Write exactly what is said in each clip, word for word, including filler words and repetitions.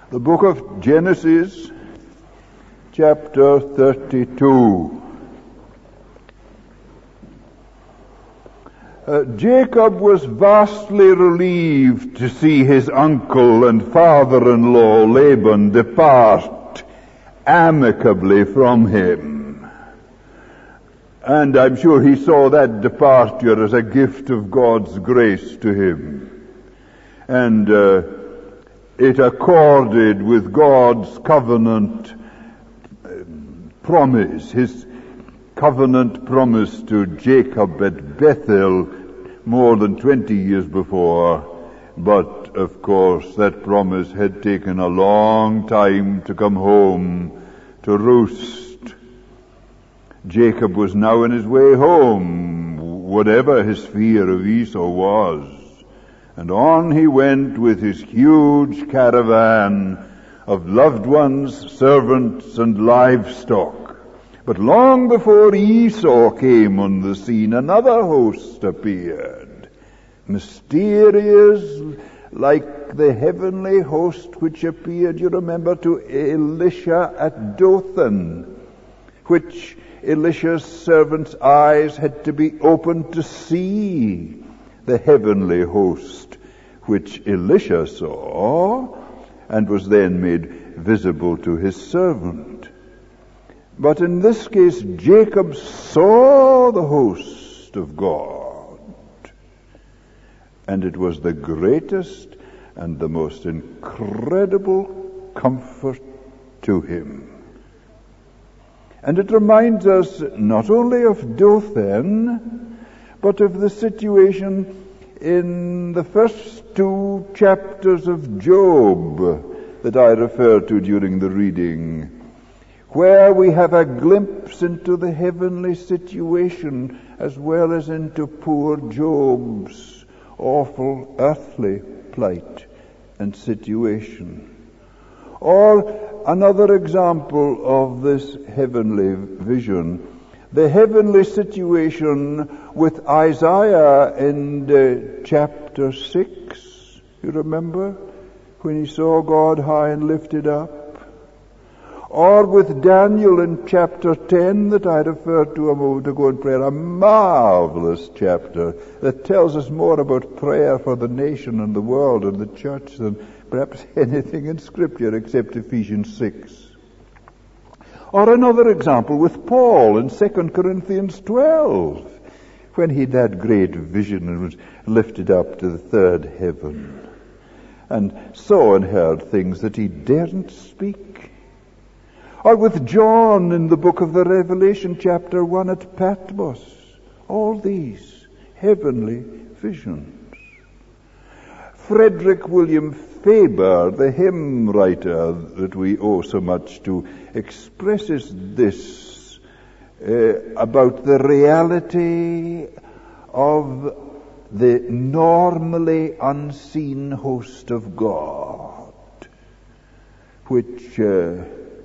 The book of Genesis, chapter thirty-two. Uh, Jacob was vastly relieved to see his uncle and father-in-law Laban depart amicably from him. And I'm sure he saw that departure as a gift of God's grace to him. And uh, it accorded with God's covenant promise, his covenant promise to Jacob at Bethel more than twenty years before. But, of course, that promise had taken a long time to come home to roost. Jacob was now on his way home, whatever his fear of Esau was. And on he went with his huge caravan of loved ones, servants, and livestock. But long before Esau came on the scene, another host appeared, mysterious, like the heavenly host which appeared, you remember, to Elisha at Dothan, which Elisha's servant's eyes had to be opened to see the heavenly host, which Elisha saw and was then made visible to his servant. But in this case, Jacob saw the host of God, and it was the greatest and the most incredible comfort to him. And it reminds us not only of Dothan, but of the situation in the first two chapters of Job that I referred to during the reading, where we have a glimpse into the heavenly situation as well as into poor Job's awful earthly plight and situation. Or another example of this heavenly vision, the heavenly situation with Isaiah in uh, chapter six, you remember, when he saw God high and lifted up. Or with Daniel in chapter ten that I referred to a moment ago in prayer, a marvelous chapter that tells us more about prayer for the nation and the world and the church than perhaps anything in Scripture except Ephesians six. Or another example with Paul in Second Corinthians twelve, when he had that great vision and was lifted up to the third heaven and saw and heard things that he daren't speak. Or with John in the book of the Revelation, chapter one at Patmos. All these heavenly visions. Frederick William Faber, the hymn writer that we owe so much to, expresses this uh, about the reality of the normally unseen host of God, which uh,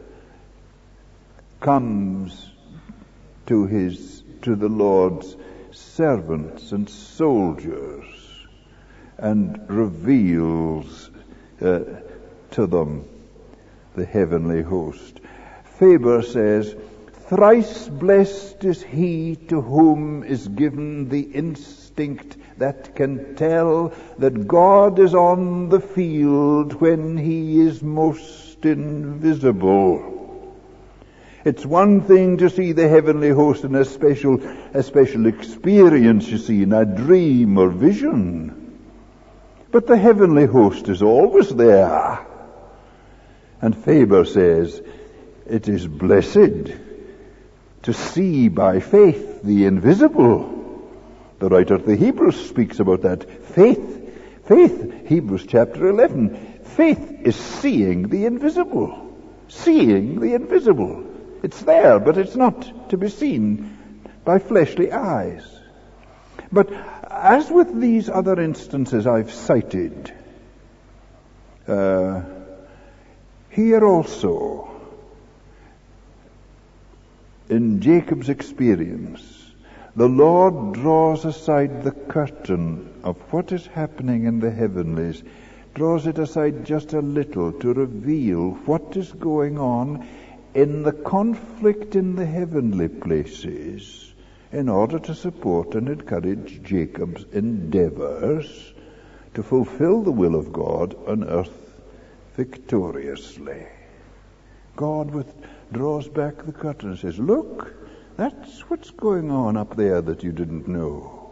comes to his to the Lord's servants and soldiers and reveals uh, to them the heavenly host. Faber says, "Thrice blessed is he to whom is given the instinct that can tell that God is on the field when he is most invisible." It's one thing to see the heavenly host in a special, a special experience, you see, in a dream or vision. But the heavenly host is always there. And Faber says, it is blessed to see by faith the invisible. The writer of the Hebrews speaks about that. Faith, faith, Hebrews chapter eleven. Faith is seeing the invisible. Seeing the invisible. It's there, but it's not to be seen by fleshly eyes. But as with these other instances I've cited, uh, here also, in Jacob's experience, the Lord draws aside the curtain of what is happening in the heavenlies draws it aside just a little to reveal what is going on in the conflict in the heavenly places in order to support and encourage Jacob's endeavors to fulfill the will of God on earth victoriously. God withdraws back the curtain and says, look, that's what's going on up there that you didn't know.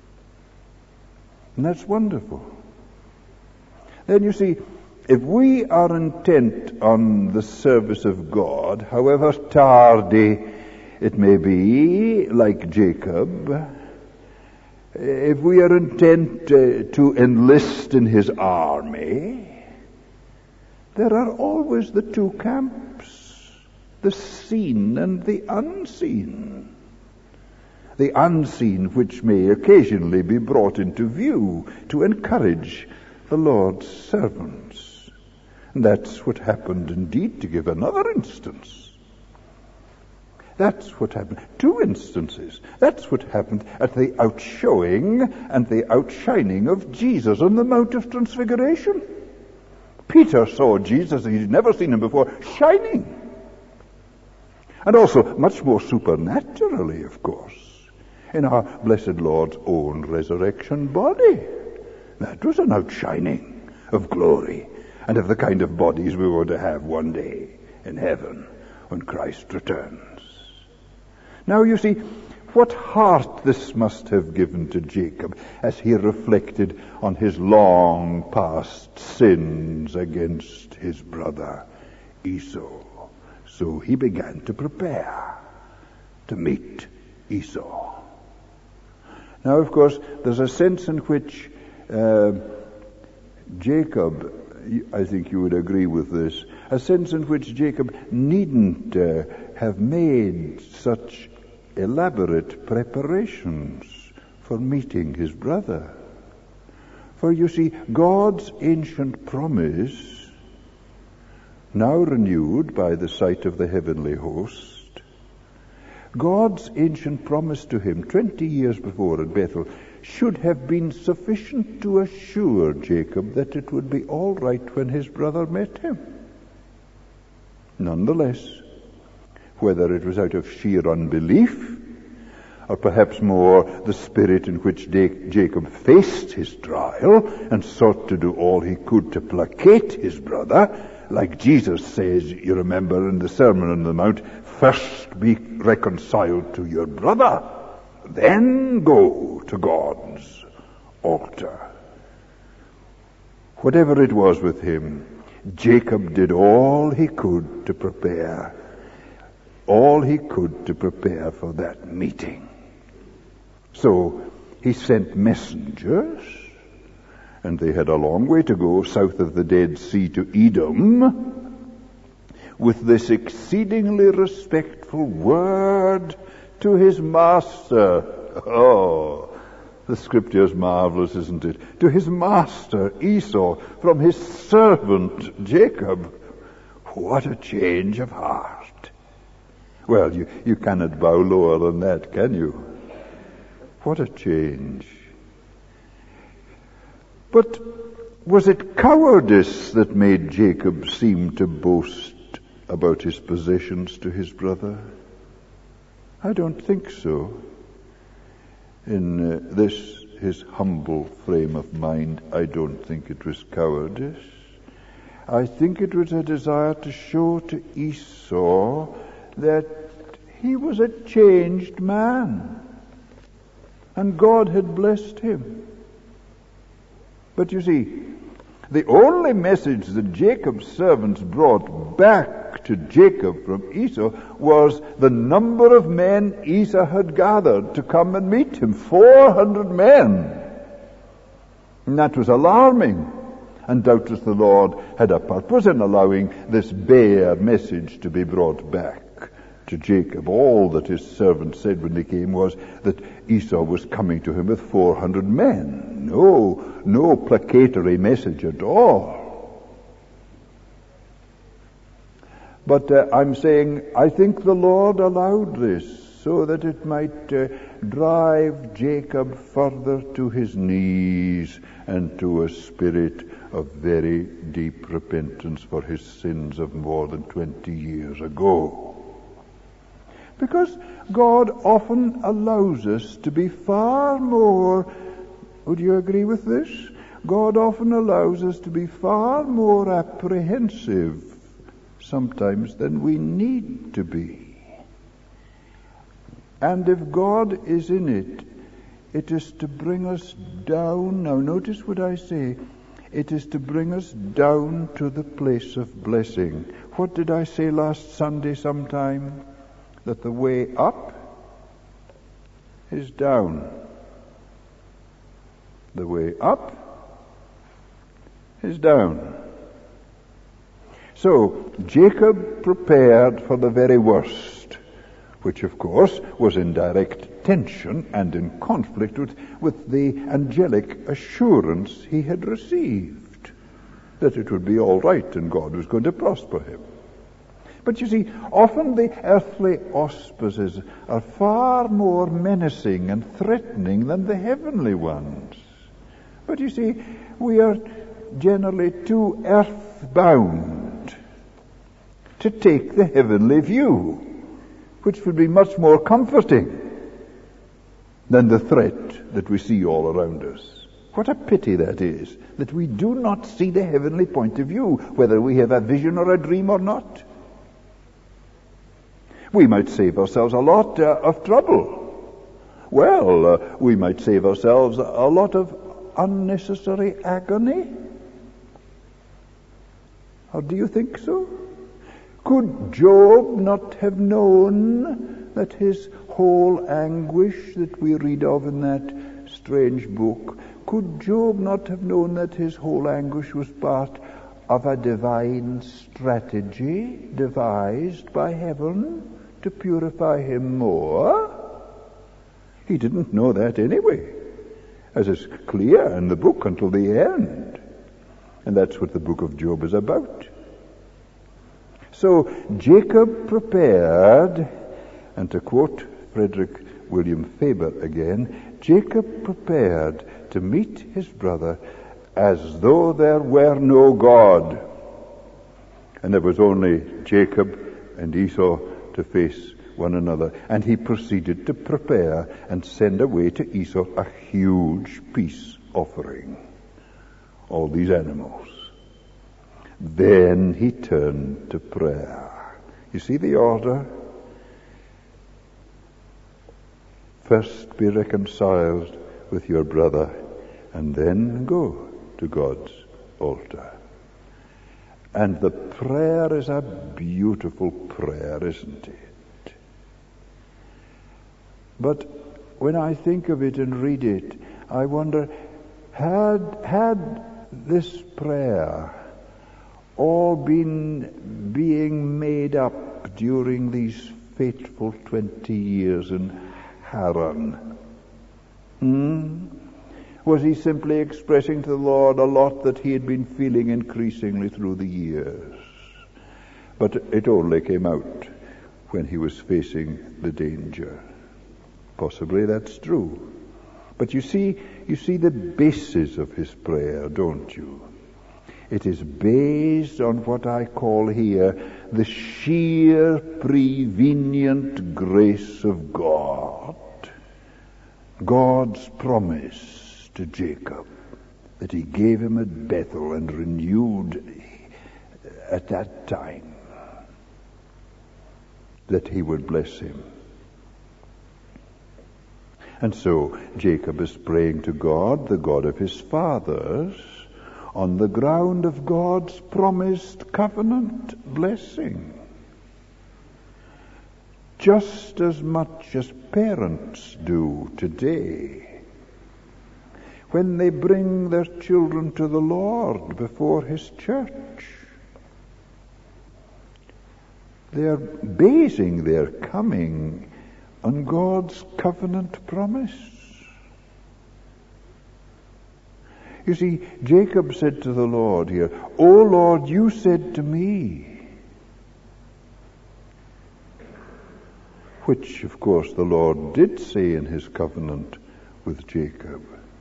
And that's wonderful. Then you see, if we are intent on the service of God, however tardy it may be, like Jacob, if we are intent uh, to enlist in his army, there are always the two camps, the seen and the unseen. The unseen which may occasionally be brought into view to encourage the Lord's servants. And that's what happened indeed, to give another instance. That's what happened. Two instances. That's what happened at the outshowing and the outshining of Jesus on the Mount of Transfiguration. Peter saw Jesus, he'd never seen him before, shining. And also, much more supernaturally, of course, in our blessed Lord's own resurrection body. That was an outshining of glory and of the kind of bodies we were to have one day in heaven when Christ returns. Now you see, what heart this must have given to Jacob as he reflected on his long past sins against his brother Esau. So he began to prepare to meet Esau. Now, of course, there's a sense in which uh, Jacob, I think you would agree with this, a sense in which Jacob needn't uh, have made such elaborate preparations for meeting his brother. For you see, God's ancient promise, now renewed by the sight of the heavenly host, God's ancient promise to him twenty years before at Bethel should have been sufficient to assure Jacob that it would be all right when his brother met him. Nonetheless, whether it was out of sheer unbelief, or perhaps more the spirit in which Jacob faced his trial and sought to do all he could to placate his brother, like Jesus says, you remember in the Sermon on the Mount, first be reconciled to your brother, then go to God's altar. Whatever it was with him, Jacob did all he could to prepare, all he could to prepare for that meeting. So he sent messengers, and they had a long way to go south of the Dead Sea to Edom, with this exceedingly respectful word to his master. Oh, the scripture's marvelous, isn't it? To his master Esau from his servant Jacob. What a change of heart. Well, you, you cannot bow lower than that, can you? What a change. But was it cowardice that made Jacob seem to boast about his possessions to his brother? I don't think so. In uh, this, his humble frame of mind, I don't think it was cowardice. I think it was a desire to show to Esau that he was a changed man, and God had blessed him. But you see, the only message that Jacob's servants brought back to Jacob from Esau was the number of men Esau had gathered to come and meet him. four hundred men. And that was alarming. And doubtless the Lord had a purpose in allowing this bare message to be brought back to Jacob. All that his servants said when they came was that Esau was coming to him with four hundred men. No, no placatory message at all. But uh, I'm saying, I think the Lord allowed this so that it might uh, drive Jacob further to his knees and to a spirit of very deep repentance for his sins of more than twenty years ago. Because God often allows us to be far more, would you agree with this? God often allows us to be far more apprehensive sometimes than we need to be. And if God is in it, it is to bring us down. Now notice what I say. It is to bring us down to the place of blessing. What did I say last Sunday sometime? That the way up is down. The way up is down. So Jacob prepared for the very worst, which of course was in direct tension and in conflict with, with the angelic assurance he had received that it would be all right and God was going to prosper him. But you see, often the earthly auspices are far more menacing and threatening than the heavenly ones. But you see, we are generally too earthbound to take the heavenly view, which would be much more comforting than the threat that we see all around us. What a pity that is, that we do not see the heavenly point of view, whether we have a vision or a dream or not. We might save ourselves a lot uh, of trouble. Well, uh, we might save ourselves a lot of unnecessary agony. Or do you think so? Could Job not have known that his whole anguish that we read of in that strange book, could Job not have known that his whole anguish was part of a divine strategy devised by heaven to purify him more? He didn't know that anyway, as is clear in the book until the end. And that's what the book of Job is about. So Jacob prepared, and to quote Frederick William Faber again, Jacob prepared to meet his brother as though there were no God, and there was only Jacob and Esau to face one another. And he proceeded to prepare and send away to Esau a huge peace offering, all these animals. Then he turned to prayer. You see the order? First be reconciled with your brother, and then go to God's altar. And the prayer is a beautiful prayer, isn't it? But when I think of it and read it, I wonder, had, had this prayer all been being made up during these fateful twenty years in Haran? Hmm? Was he simply expressing to the Lord a lot that he had been feeling increasingly through the years? But it only came out when he was facing the danger. Possibly that's true. But you see, you see the basis of his prayer, don't you? It is based on what I call here the sheer prevenient grace of God. God's promise to Jacob that he gave him at Bethel and renewed at that time, that he would bless him. And so Jacob is praying to God, the God of his fathers, on the ground of God's promised covenant blessing. Just as much as parents do today when they bring their children to the Lord before his church. They are basing their coming on God's covenant promise. You see, Jacob said to the Lord here, "O Lord, you said to me, which, of course, the Lord did say in his covenant with Jacob.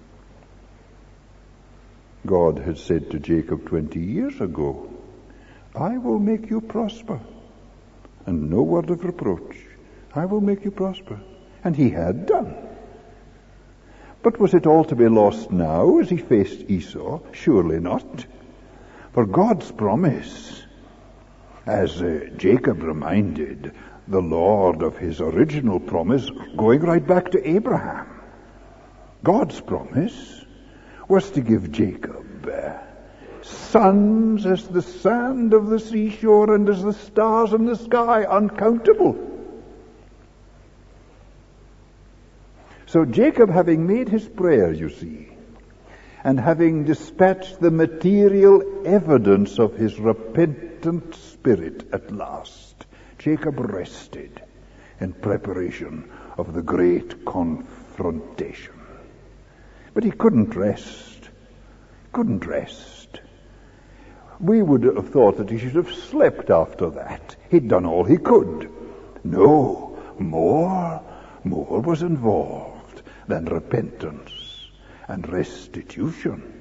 God had said to Jacob twenty years ago, I will make you prosper, and no word of reproach. I will make you prosper. And he had done. But was it all to be lost now as he faced Esau? Surely not. For God's promise, as uh, Jacob reminded the Lord of his original promise, going right back to Abraham, God's promise was to give Jacob uh, sons as the sand of the seashore and as the stars in the sky, uncountable. So Jacob, having made his prayer, you see, and having dispatched the material evidence of his repentant spirit at last, Jacob rested in preparation of the great confrontation. But he couldn't rest. Couldn't rest. We would have thought that he should have slept after that. He'd done all he could. No, more, more was involved than repentance and restitution.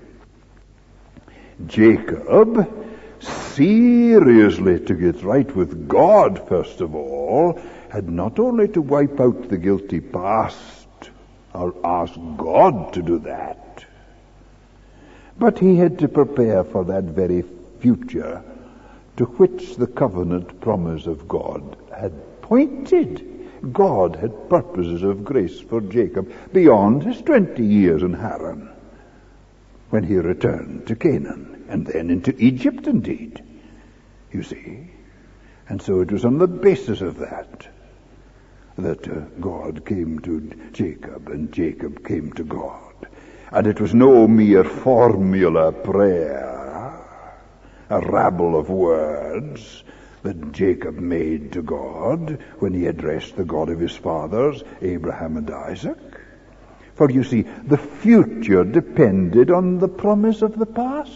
Jacob, seriously to get right with God, first of all, had not only to wipe out the guilty past, or ask God to do that, but he had to prepare for that very future to which the covenant promise of God had pointed. God had purposes of grace for Jacob beyond his twenty years in Haran, when he returned to Canaan, and then into Egypt indeed, you see. And so it was on the basis of that that uh, God came to Jacob, and Jacob came to God. And it was no mere formula prayer, a rabble of words that Jacob made to God when he addressed the God of his fathers, Abraham and Isaac. For you see, the future depended on the promise of the past.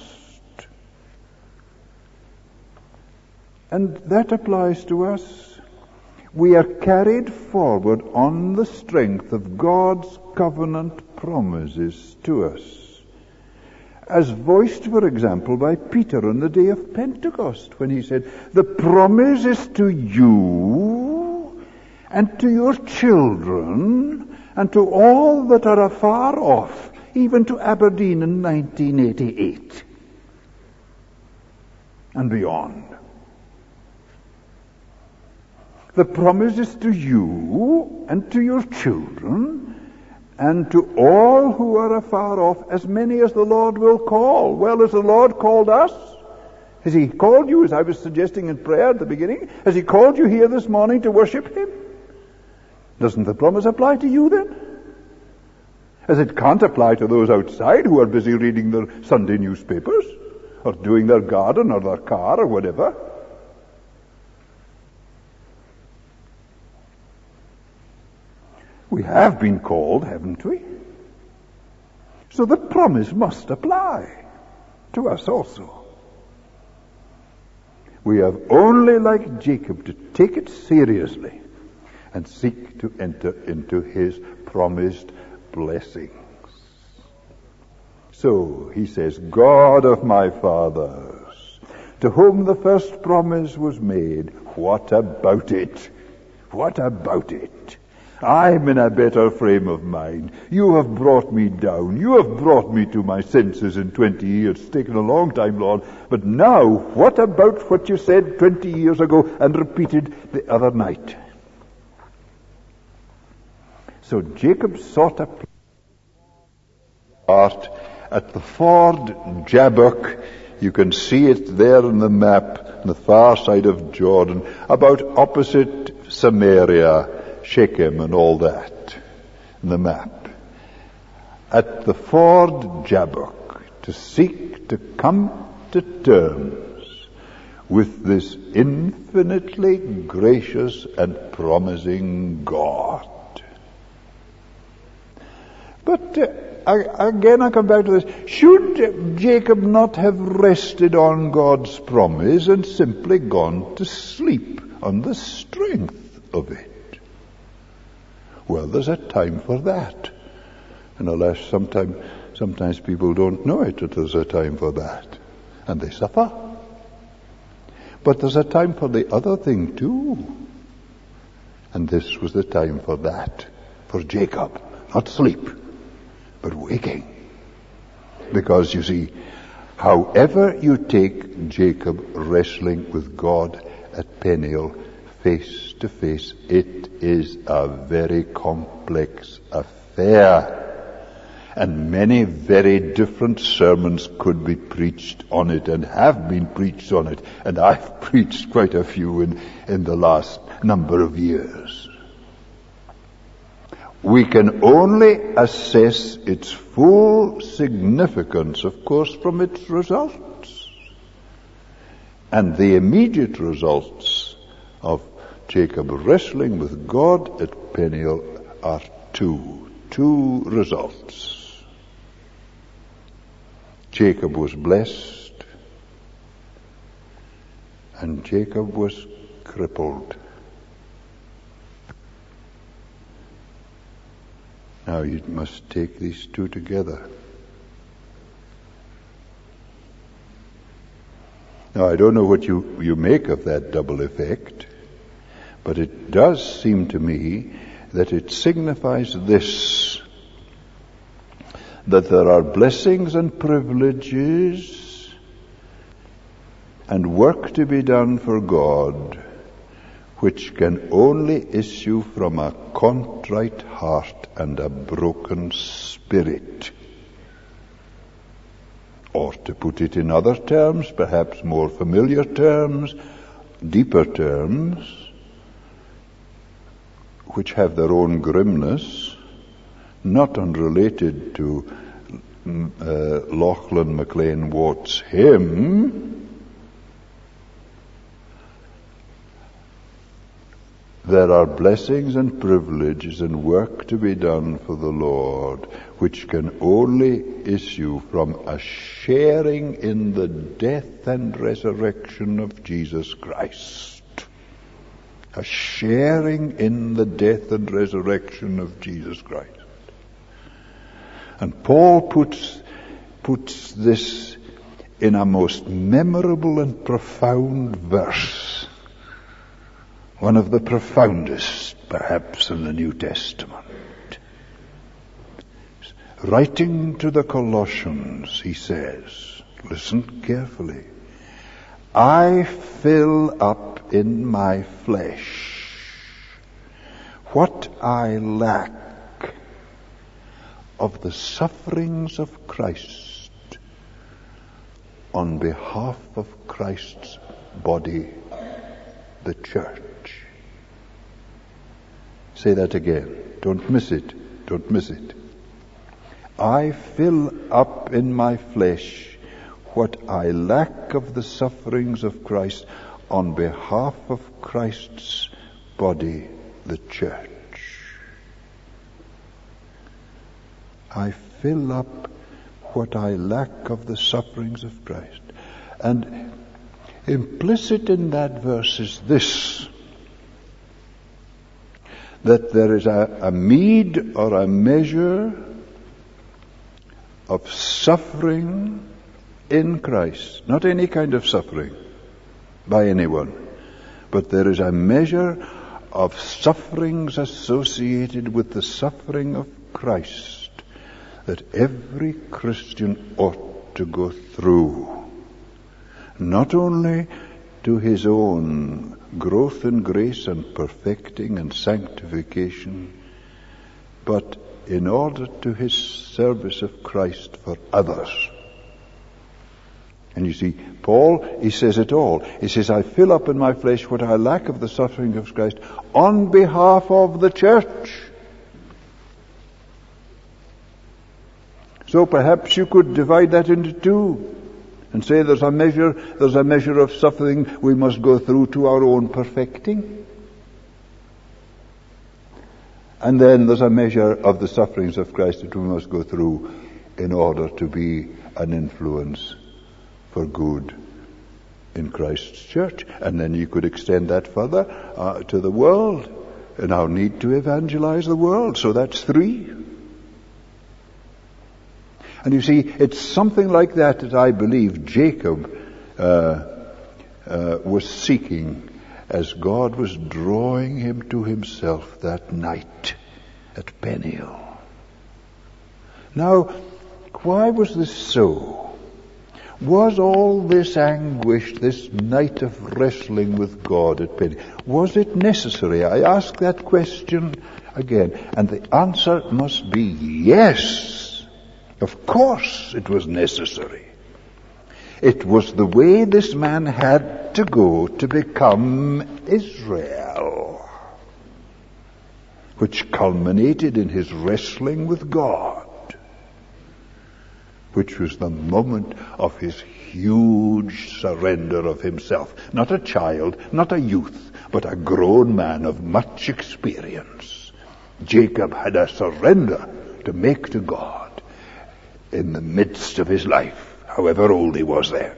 And that applies to us. We are carried forward on the strength of God's covenant promises to us, as voiced, for example, by Peter on the day of Pentecost, when he said, the promise is to you and to your children and to all that are afar off, even to Aberdeen in nineteen eighty-eight and beyond. The promise is to you and to your children and to all who are afar off, as many as the Lord will call. Well, has the Lord called us? Has he called you, as I was suggesting in prayer at the beginning? Has he called you here this morning to worship him? Doesn't the promise apply to you then? As it can't apply to those outside who are busy reading their Sunday newspapers or doing their garden or their car or whatever. We have been called, haven't we? So the promise must apply to us also. We have only, like Jacob, to take it seriously and seek to enter into his promised blessings. So he says, God of my fathers, to whom the first promise was made, what about it? What about it? I'm in a better frame of mind. You have brought me down. You have brought me to my senses in twenty years. It's taken a long time, Lord. But now, what about what you said twenty years ago and repeated the other night? So Jacob sought a part at the ford Jabbok. You can see it there in the map on the far side of Jordan, about opposite Samaria, Shechem and all that, in the map. At the ford Jabbok, to seek to come to terms with this infinitely gracious and promising God. But uh, I, again I come back to this. Should Jacob not have rested on God's promise and simply gone to sleep on the strength of it? Well, there's a time for that. And alas, sometimes, sometimes people don't know it, that there's a time for that. And they suffer. But there's a time for the other thing too. And this was the time for that. For Jacob. Not sleep, but waking. Because you see, however you take Jacob wrestling with God at Peniel face to face, it is a very complex affair. And many very different sermons could be preached on it and have been preached on it. And I've preached quite a few in, in the last number of years. We can only assess its full significance, of course, from its results. And the immediate results of Jacob wrestling with God at Peniel are two. Two results. Jacob was blessed, and Jacob was crippled. Now you must take these two together. Now I don't know what you, you make of that double effect, but it does seem to me that it signifies this, that there are blessings and privileges and work to be done for God which can only issue from a contrite heart and a broken spirit. Or to put it in other terms, perhaps more familiar terms, deeper terms, which have their own grimness, not unrelated to uh, Lachlan MacLean Watt's hymn. There are blessings and privileges and work to be done for the Lord, which can only issue from a sharing in the death and resurrection of Jesus Christ. A sharing in the death and resurrection of Jesus Christ. And Paul puts, puts this in a most memorable and profound verse. One of the profoundest, perhaps, in the New Testament. Writing to the Colossians, he says, listen carefully, I fill up in my flesh what I lack of the sufferings of Christ on behalf of Christ's body, the church. Say that again. Don't miss it. Don't miss it. I fill up in my flesh what I lack of the sufferings of Christ on behalf of Christ's body, the church. I fill up what I lack of the sufferings of Christ. And implicit in that verse is this, that there is a, a meed or a measure of suffering in Christ. Not any kind of suffering by anyone, but there is a measure of sufferings associated with the suffering of Christ that every Christian ought to go through. Not only to his own growth in grace and perfecting and sanctification, but in order to his service of Christ for others. And you see, Paul, he says it all. He says, I fill up in my flesh what I lack of the suffering of Christ on behalf of the church. So perhaps you could divide that into two and say there's a measure, there's a measure of suffering we must go through to our own perfecting. And then there's a measure of the sufferings of Christ that we must go through in order to be an influence for good in Christ's church. And then you could extend that further uh, to the world and our need to evangelize the world. So that's three. And you see, it's something like that that I believe Jacob uh, uh, was seeking as God was drawing him to himself that night at Peniel. Now, why was this so? Was all this anguish, this night of wrestling with God at Peniel, was it necessary? I ask that question again, and the answer must be yes. Of course it was necessary. It was the way this man had to go to become Israel, which culminated in his wrestling with God, which was the moment of his huge surrender of himself. Not a child, not a youth, but a grown man of much experience. Jacob had a surrender to make to God in the midst of his life, however old he was then.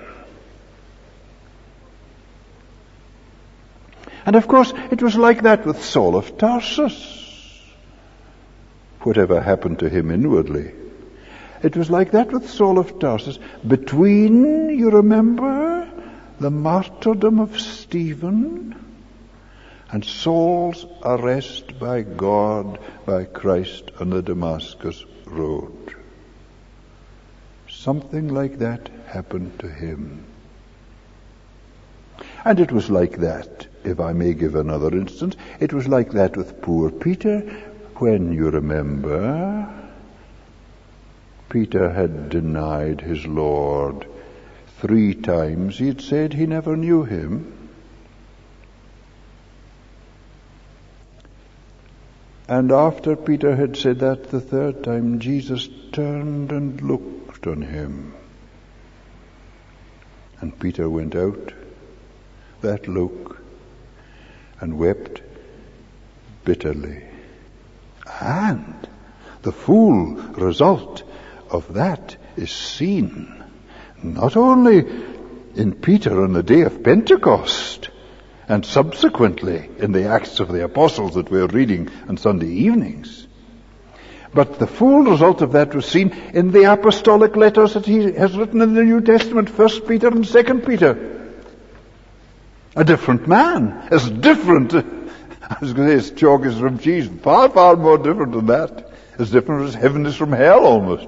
And of course, it was like that with Saul of Tarsus. Whatever happened to him inwardly. It was like that with Saul of Tarsus. Between, you remember, the martyrdom of Stephen and Saul's arrest by God, by Christ on the Damascus road. Something like that happened to him. And it was like that, if I may give another instance, it was like that with poor Peter, when, you remember, Peter had denied his Lord three times. He had said he never knew him. And after Peter had said that the third time, Jesus turned and looked on him. And Peter went out that look and wept bitterly. And the full result of that is seen not only in Peter on the day of Pentecost, and subsequently in the Acts of the Apostles that we're reading on Sunday evenings. But the full result of that was seen in the apostolic letters that he has written in the New Testament, First Peter and Second Peter. A different man, as different, I was going to say as chalk is from cheese, far, far more different than that. As different as heaven is from hell almost.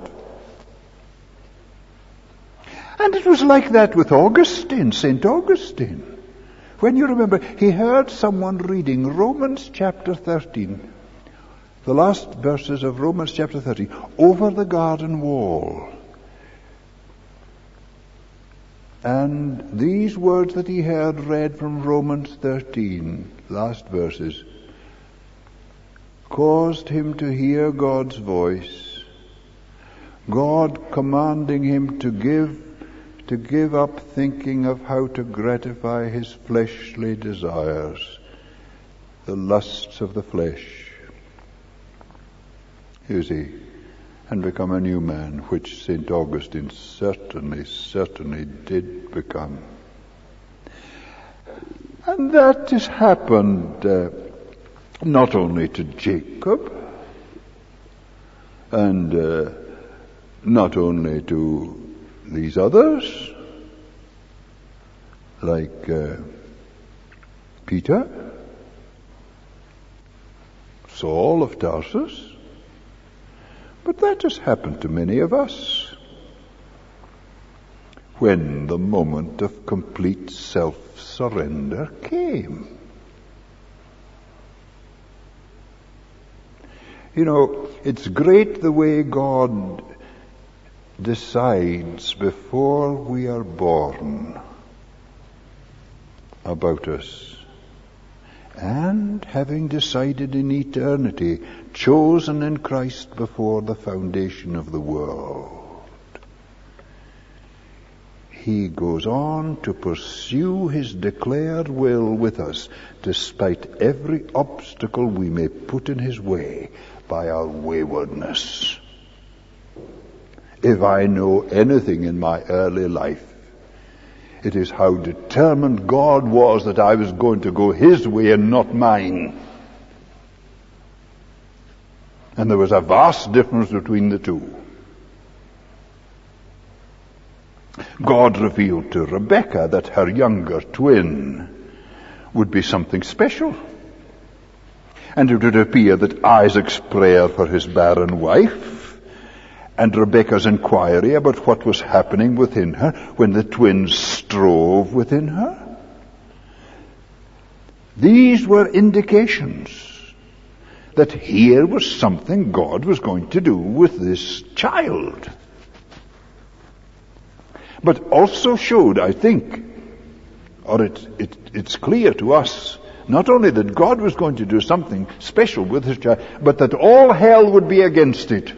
And it was like that with Augustine, Saint Augustine. When you remember, he heard someone reading Romans chapter thirteen, the last verses of Romans chapter thirteen, over the garden wall. And these words that he heard read from Romans thirteen, last verses, caused him to hear God's voice, God commanding him to give to give up thinking of how to gratify his fleshly desires, the lusts of the flesh, you see, and become a new man, which Saint Augustine certainly, certainly did become. And that has happened uh, not only to Jacob, and uh, not only to these others, like uh, Peter, Saul of Tarsus, but that has happened to many of us when the moment of complete self-surrender came. You know, it's great the way God decides before we are born about us, and having decided in eternity, chosen in Christ before the foundation of the world, he goes on to pursue his declared will with us, despite every obstacle we may put in his way by our waywardness. If I know anything in my early life, it is how determined God was that I was going to go his way and not mine. And there was a vast difference between the two. God revealed to Rebekah that her younger twin would be something special. And it would appear that Isaac's prayer for his barren wife and Rebekah's inquiry about what was happening within her when the twins strove within her, these were indications that here was something God was going to do with this child. But also showed, I think, or it, it, it's clear to us, not only that God was going to do something special with his child, but that all hell would be against it.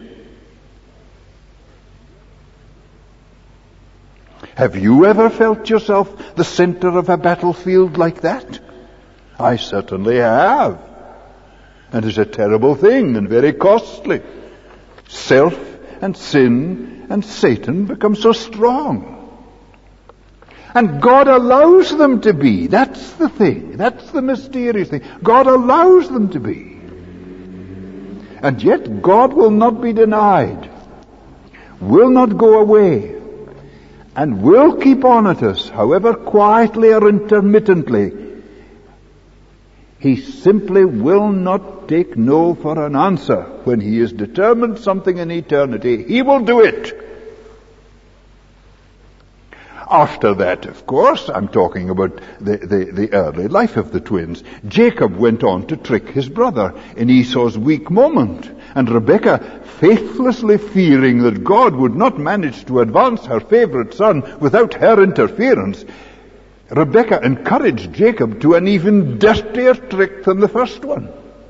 Have you ever felt yourself the center of a battlefield like that? I certainly have. And it's a terrible thing and very costly. Self and sin and Satan become so strong. And God allows them to be. That's the thing. That's the mysterious thing. God allows them to be. And yet God will not be denied. Will not go away. And will keep on at us, however quietly or intermittently. He simply will not take no for an answer. When he has determined something in eternity, he will do it. After that, of course, I'm talking about the, the, the early life of the twins. Jacob went on to trick his brother in Esau's weak moment. And Rebekah, faithlessly fearing that God would not manage to advance her favorite son without her interference, Rebekah encouraged Jacob to an even dirtier trick than the first one.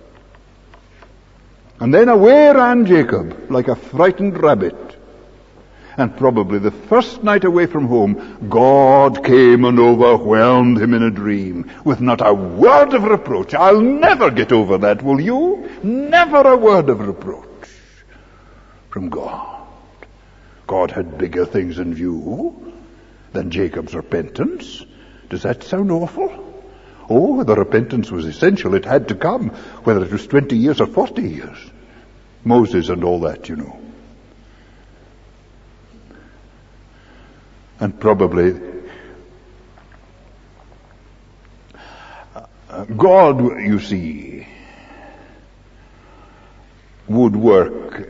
And then away ran Jacob like a frightened rabbit. And probably the first night away from home, God came and overwhelmed him in a dream with not a word of reproach. I'll never get over that, will you? Never a word of reproach from God. God had bigger things in view than Jacob's repentance. Does that sound awful? Oh, the repentance was essential. It had to come, whether it was twenty years or forty years. Moses and all that, you know. And probably uh, God, you see, would work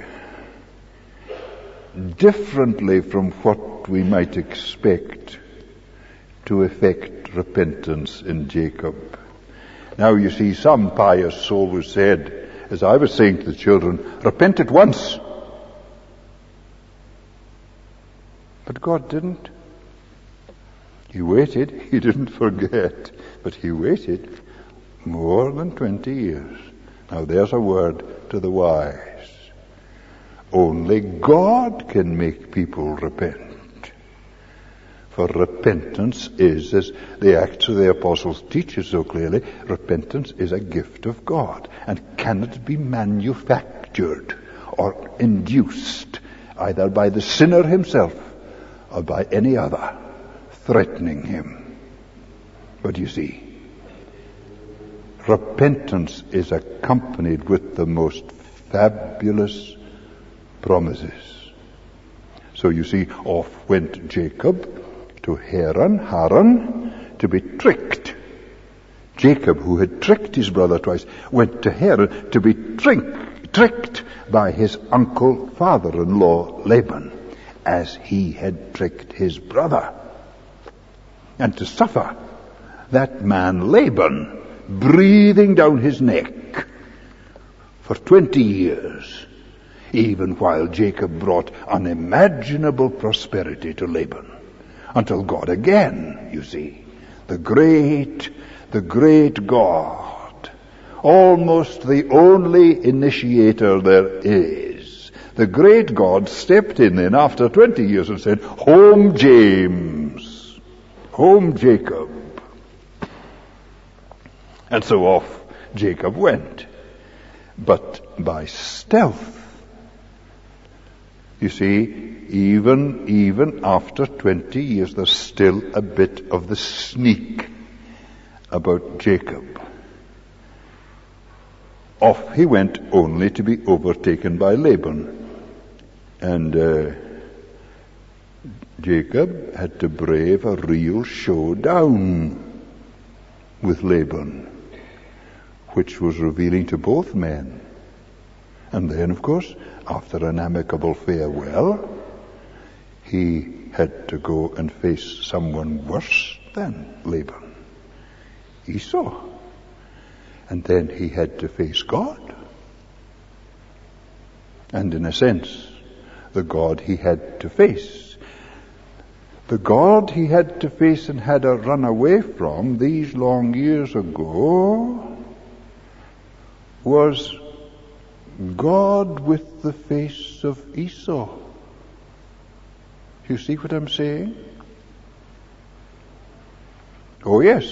differently from what we might expect to effect repentance in Jacob. Now, you see, some pious soul was said, as I was saying to the children, repent at once. But God didn't. He waited. He didn't forget. But he waited more than twenty years. Now there's a word to the wise. Only God can make people repent. For repentance is, as the Acts of the Apostles teaches so clearly, repentance is a gift of God and cannot be manufactured or induced either by the sinner himself or by any other threatening him. But you see, repentance is accompanied with the most fabulous promises. So you see, off went Jacob to Haran, Haran, to be tricked. Jacob, who had tricked his brother twice, went to Haran to be trick, tricked by his uncle, father-in-law, Laban, as he had tricked his brother. And to suffer that man Laban breathing down his neck for twenty years, even while Jacob brought unimaginable prosperity to Laban, until God again, you see, the great, the great God, almost the only initiator there is, the great God stepped in then after twenty years and said, home James, home Jacob. And so off Jacob went, but by stealth. You see, even, even after twenty years, there's still a bit of the sneak about Jacob. off he went only to be overtaken by Laban. And uh, Jacob had to brave a real showdown with Laban, which was revealing to both men. And then, of course, after an amicable farewell, he had to go and face someone worse than Laban, Esau. And then he had to face God. And in a sense, the God he had to face, the God he had to face and had to run away from these long years ago, was God with the face of Esau. You see what I'm saying? Oh yes.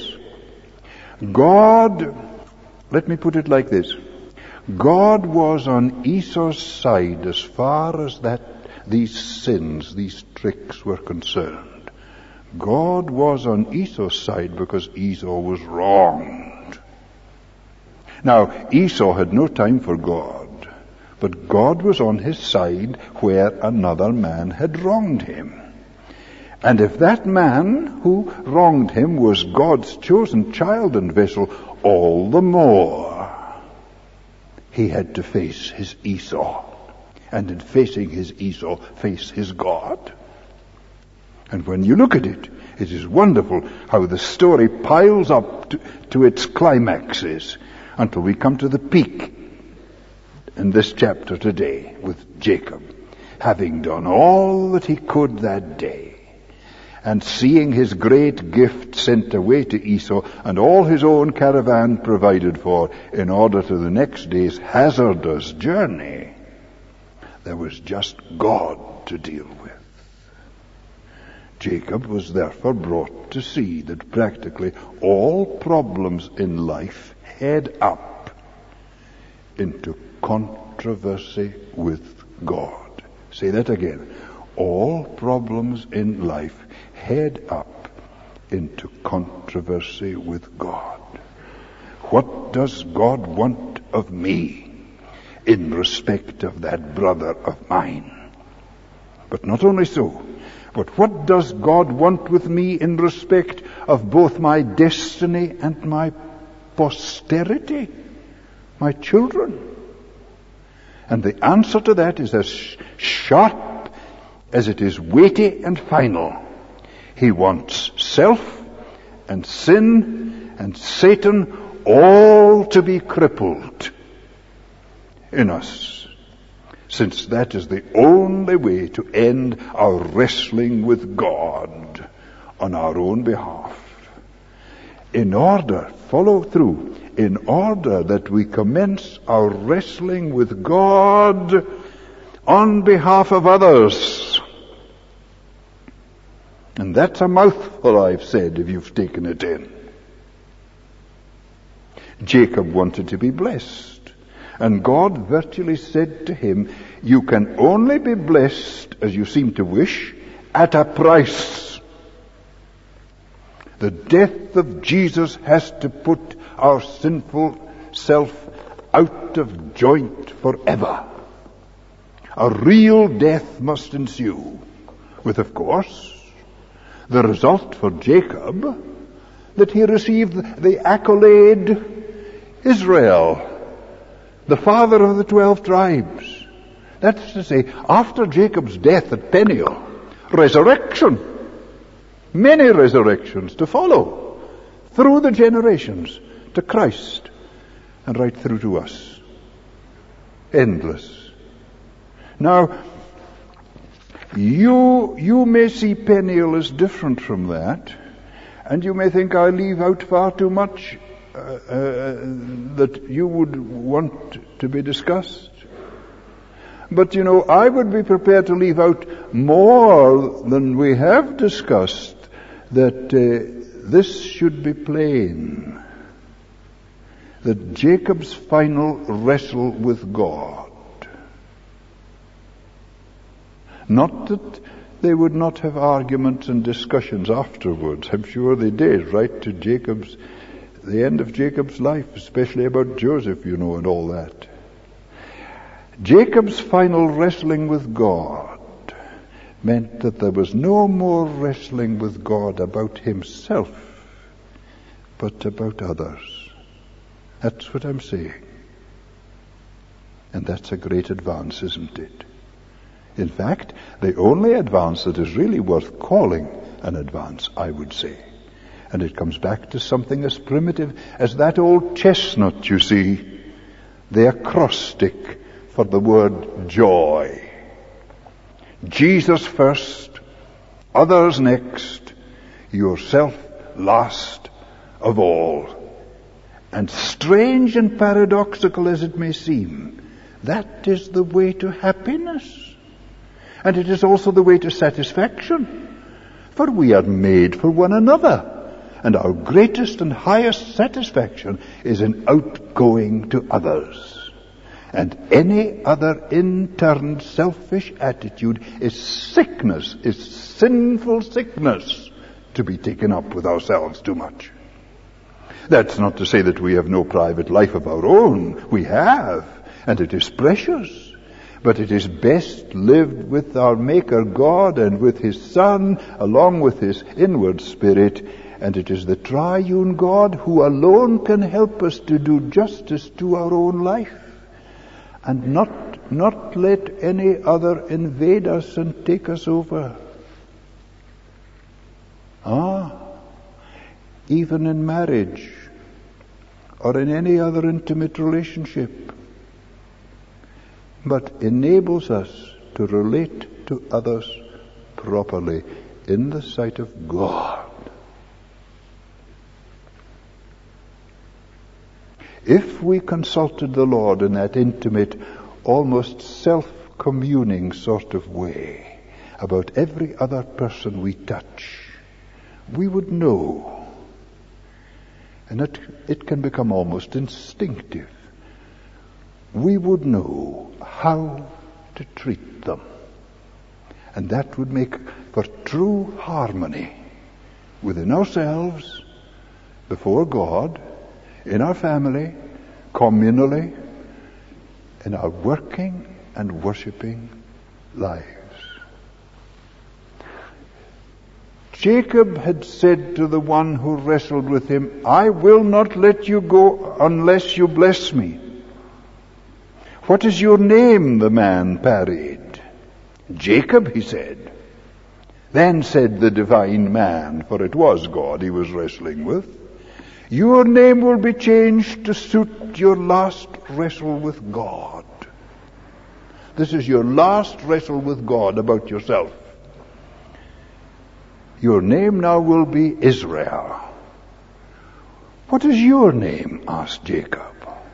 God, let me put it like this. God was on Esau's side as far as that these sins, these tricks were concerned. God was on Esau's side because Esau was wronged. Now, Esau had no time for God, but God was on his side where another man had wronged him. And if that man who wronged him was God's chosen child and vessel, all the more he had to face his Esau. And in facing his Esau, face his God. And when you look at it, it is wonderful how the story piles up to, to its climaxes until we come to the peak in this chapter today with Jacob, having done all that he could that day, and seeing his great gift sent away to Esau and all his own caravan provided for in order to the next day's hazardous journey. There was just God to deal with. Jacob was therefore brought to see that practically all problems in life head up into controversy with God. Say that again. All problems in life head up into controversy with God. What does God want of me in respect of that brother of mine? But not only so, but what does God want with me in respect of both my destiny and my posterity, my children? And the answer to that is as sharp as it is weighty and final. He wants self and sin and Satan all to be crippled in us, since that is the only way to end our wrestling with God on our own behalf. In order, follow through, in order that we commence our wrestling with God on behalf of others. And that's a mouthful, I've said, if you've taken it in. Jacob wanted to be blessed. And God virtually said to him, you can only be blessed, as you seem to wish, at a price. The death of Jesus has to put our sinful self out of joint forever. A real death must ensue, with, of course, the result for Jacob that he received the accolade Israel, the father of the twelve tribes. That's to say, after Jacob's death at Peniel, resurrection, many resurrections to follow through the generations to Christ and right through to us. Endless. Now, you you may see Peniel as different from that, and you may think I leave out far too much uh, uh, that you would want to be discussed. But, you know, I would be prepared to leave out more than we have discussed, that uh, this should be plain. That Jacob's final wrestle with God, not that they would not have arguments and discussions afterwards. I'm sure they did, right to Jacob's the end of Jacob's life, especially about Joseph, you know, and all that. Jacob's final wrestling with God meant that there was no more wrestling with God about himself, but about others. That's what I'm saying. And that's a great advance, isn't it? In fact, the only advance that is really worth calling an advance, I would say. And it comes back to something as primitive as that old chestnut, you see, the acrostic for the word joy. Jesus first, others next, yourself last of all. And strange and paradoxical as it may seem, that is the way to happiness. And it is also the way to satisfaction. For we are made for one another. And our greatest and highest satisfaction is in outgoing to others. And any other in-turn selfish attitude is sickness, is sinful sickness to be taken up with ourselves too much. That's not to say that we have no private life of our own. We have, and it is precious. But it is best lived with our Maker God and with His Son, along with His inward Spirit. And it is the triune God who alone can help us to do justice to our own life. And not, not let any other invade us and take us over. Ah, even in marriage or in any other intimate relationship, but enables us to relate to others properly in the sight of God. If we consulted the Lord in that intimate, almost self-communing sort of way about every other person we touch, we would know. And it, it can become almost instinctive. We would know how to treat them. And that would make for true harmony within ourselves, before God, in our family, communally, in our working and worshipping lives. Jacob had said to the one who wrestled with him, I will not let you go unless you bless me. What is your name? The man parried. Jacob, he said. Then said the divine man, for it was God he was wrestling with, your name will be changed to suit your last wrestle with God. This is your last wrestle with God about yourself. Your name now will be Israel. What is your name? Asked Jacob.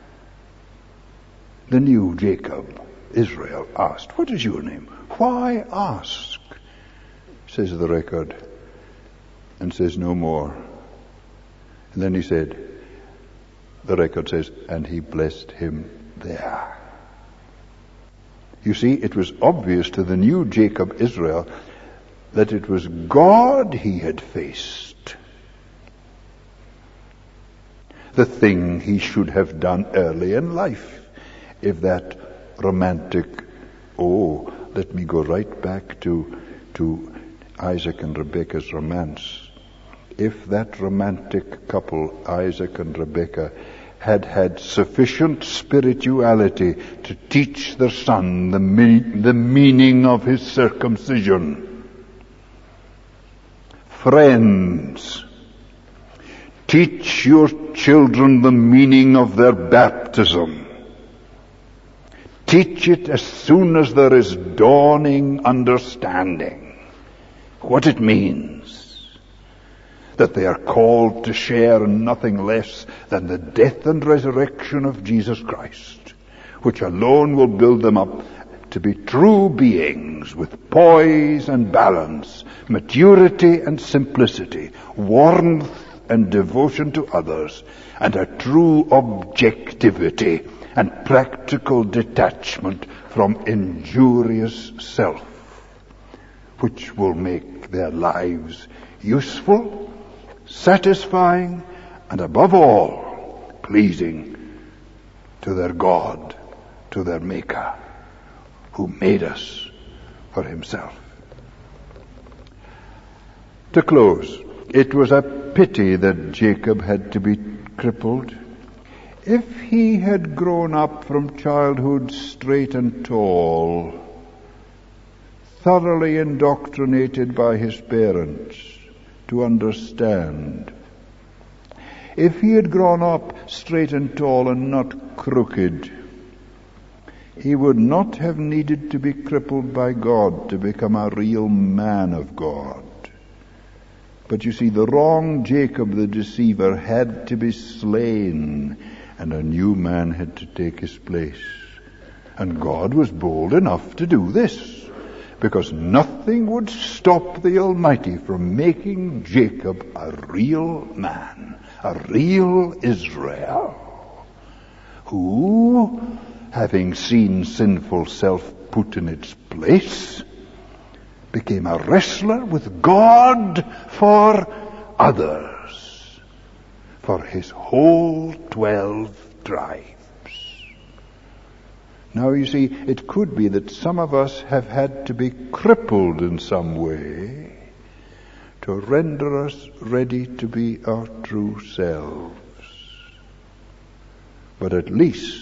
The new Jacob, Israel, asked, what is your name? Why ask? Says the record, and says no more. And then he said, the record says, and he blessed him there. You see, it was obvious to the new Jacob, Israel, that it was God he had faced. The thing he should have done early in life. If that romantic, oh, let me go right back to, to Isaac and Rebekah's romance. If that romantic couple, Isaac and Rebekah, had had sufficient spirituality to teach their son the, me- the meaning of his circumcision. Friends, teach your children the meaning of their baptism. Teach it as soon as there is dawning understanding. What it means. That they are called to share in nothing less than the death and resurrection of Jesus Christ, which alone will build them up to be true beings with poise and balance, maturity and simplicity, warmth and devotion to others, and a true objectivity and practical detachment from injurious self, which will make their lives useful, satisfying, and above all, pleasing to their God, to their Maker, who made us for himself. To close, it was a pity that Jacob had to be crippled. If he had grown up from childhood straight and tall, thoroughly indoctrinated by his parents to understand, if he had grown up straight and tall and not crooked, he would not have needed to be crippled by God to become a real man of God. But you see, the wrong Jacob the deceiver had to be slain, and a new man had to take his place. And God was bold enough to do this, because nothing would stop the Almighty from making Jacob a real man, a real Israel, who, having seen sinful self put in its place, became a wrestler with God for others, for his whole twelve tribes. Now you see, it could be that some of us have had to be crippled in some way to render us ready to be our true selves. But at least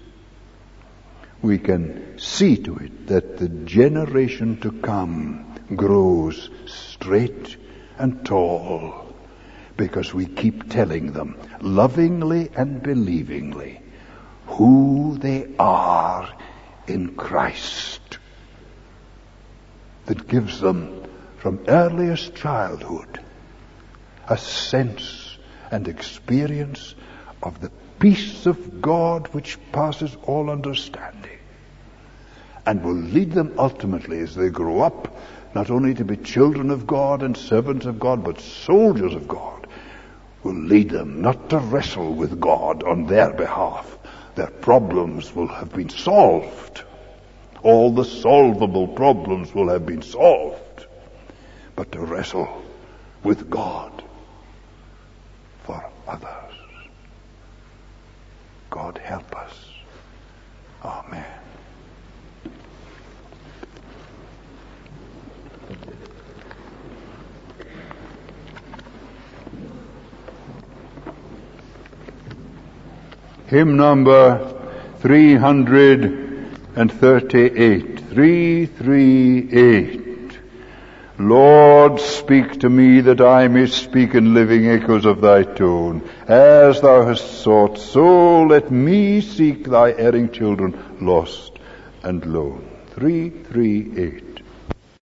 we can see to it that the generation to come grows straight and tall, because we keep telling them, lovingly and believingly, who they are in Christ. That gives them, from earliest childhood, a sense and experience of the peace of God which passes all understanding, and will lead them ultimately as they grow up not only to be children of God and servants of God, but soldiers of God, will lead them not to wrestle with God on their behalf. Their problems will have been solved. All the solvable problems will have been solved, but to wrestle with God for others. God help us. Amen. Hymn number three hundred thirty-eight. three thirty-eight. Lord, speak to me that I may speak in living echoes of thy tone. As thou hast sought, so let me seek thy erring children, lost and lone. three thirty-eight.